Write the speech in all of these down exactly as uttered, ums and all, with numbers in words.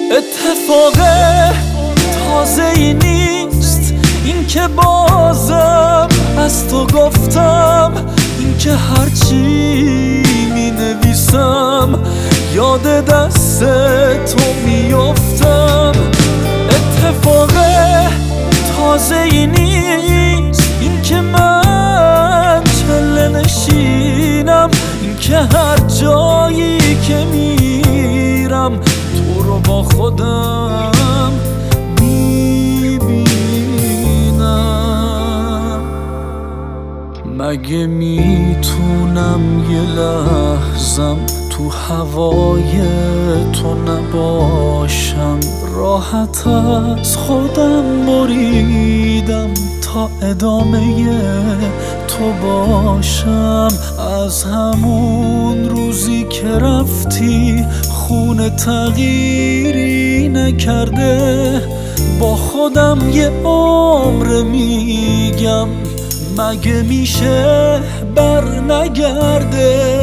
اتفاق تازه ای نیست این که بازم از تو گفتم، این که هرچی می نویسم یاد دست تو میافتم. اتفاق تازه ای نیست این که من چله نشینم، این که هر جایی که میرم تو رو با خودم میبینم. مگه میتونم یه لحظم تو هوای تو نباشم؟ راحت از خودم بریدم تا ادامه تو باشم. از همون روزی که رفتی خونه تغییری نکرده، با خودم یه عمر میگم مگه میشه بر نگرده.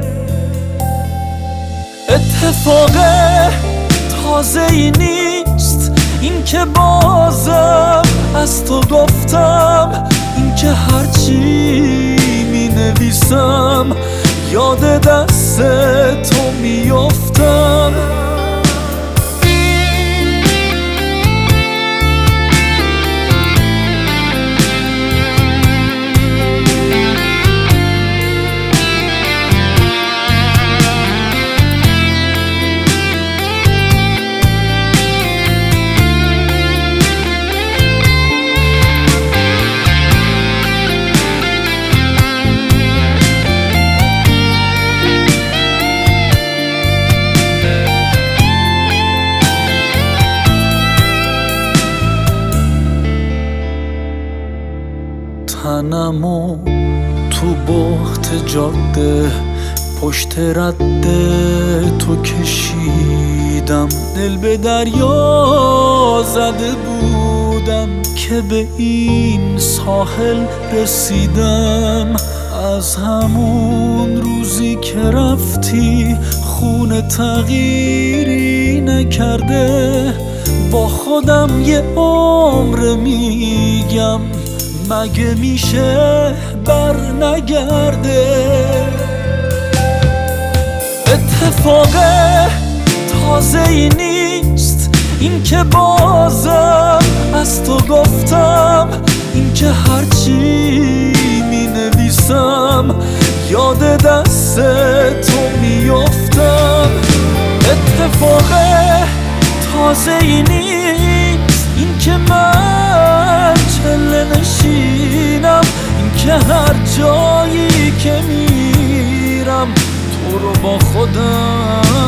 اتفاق تازه ای نیست این که بازم از تو گفتم، این که هرچی می نویسم یاد دست تو میافتم. تنمو تو بخت جاده پشت رده تو کشیدم، دل به دریا زده بودم که به این ساحل رسیدم. از همون روزی که رفتی خونه تغییری نکرده، با خودم یه عمر میگم مگه میشه بر نگرده. اتفاق تازه ای نیست این که بازم از تو گفتم، این که هرچی می نویسم یاد دست تو میافتم. اتفاق تازه ای نیست این که من چله نشینم، این که هر جایی که میرم تو رو با خودم